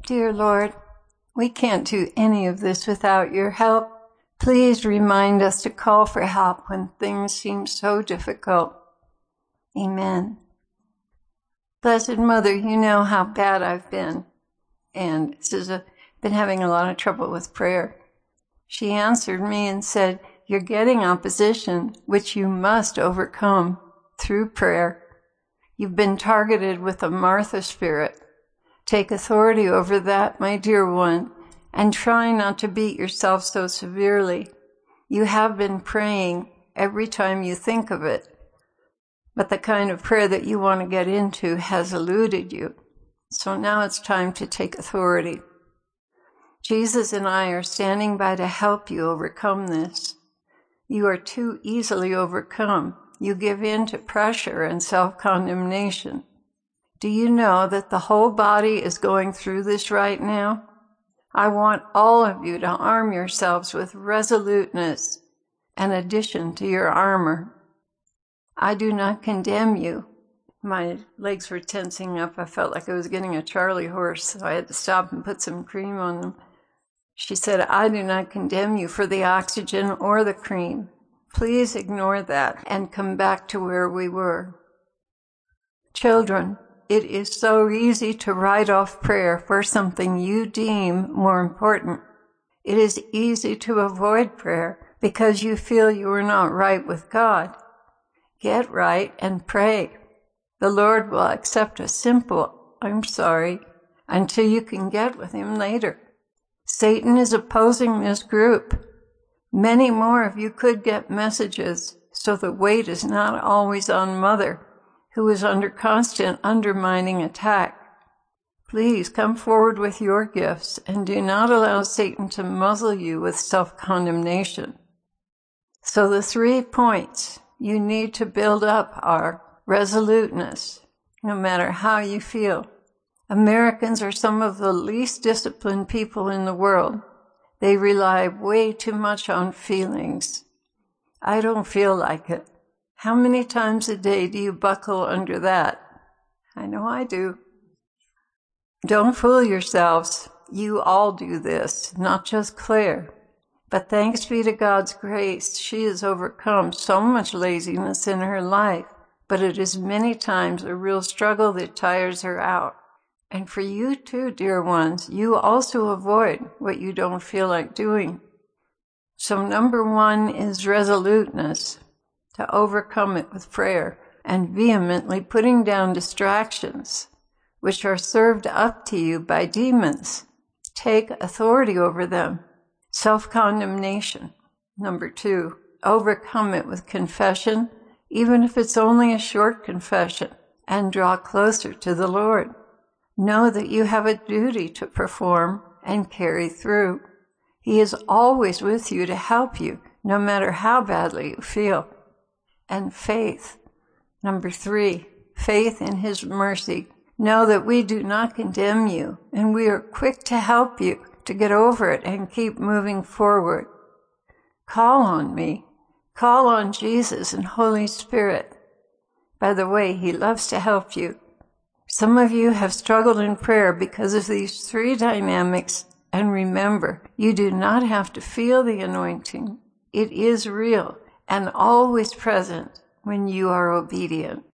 Dear Lord, we can't do any of this without your help. Please remind us to call for help when things seem so difficult. Amen. Blessed Mother, you know how bad I've been, and been having a lot of trouble with prayer. She answered me and said, you're getting opposition, which you must overcome through prayer. You've been targeted with a Martha spirit. Take authority over that, my dear one, and try not to beat yourself so severely. You have been praying every time you think of it, but the kind of prayer that you want to get into has eluded you. So now it's time to take authority. Jesus and I are standing by to help you overcome this. You are too easily overcome. You give in to pressure and self-condemnation. Do you know that the whole body is going through this right now? I want all of you to arm yourselves with resoluteness, an addition to your armor. I do not condemn you. My legs were tensing up. I felt like I was getting a Charlie horse, so I had to stop and put some cream on them. She said, I do not condemn you for the oxygen or the cream. Please ignore that and come back to where we were. Children, it is so easy to write off prayer for something you deem more important. It is easy to avoid prayer because you feel you are not right with God. Get right and pray. The Lord will accept a simple, I'm sorry, until you can get with him later. Satan is opposing this group. Many more of you could get messages, so the weight is not always on Mother, who is under constant undermining attack. Please come forward with your gifts and do not allow Satan to muzzle you with self-condemnation. So the 3 points you need to build up are resoluteness, no matter how you feel. Americans are some of the least disciplined people in the world. They rely way too much on feelings. I don't feel like it. How many times a day do you buckle under that? I know I do. Don't fool yourselves. You all do this, not just Claire. But thanks be to God's grace, she has overcome so much laziness in her life, but it is many times a real struggle that tires her out. And for you too, dear ones, you also avoid what you don't feel like doing. So number 1 is resoluteness, to overcome it with prayer and vehemently putting down distractions, which are served up to you by demons. Take authority over them. Self-condemnation. Number 2, overcome it with confession, even if it's only a short confession, and draw closer to the Lord. Know that you have a duty to perform and carry through. He is always with you to help you, no matter how badly you feel. And faith. Number 3, faith in his mercy. Know that we do not condemn you, and we are quick to help you to get over it and keep moving forward. Call on me. Call on Jesus and Holy Spirit. By the way, he loves to help you. Some of you have struggled in prayer because of these 3 dynamics, and remember, you do not have to feel the anointing. It is real and always present when you are obedient.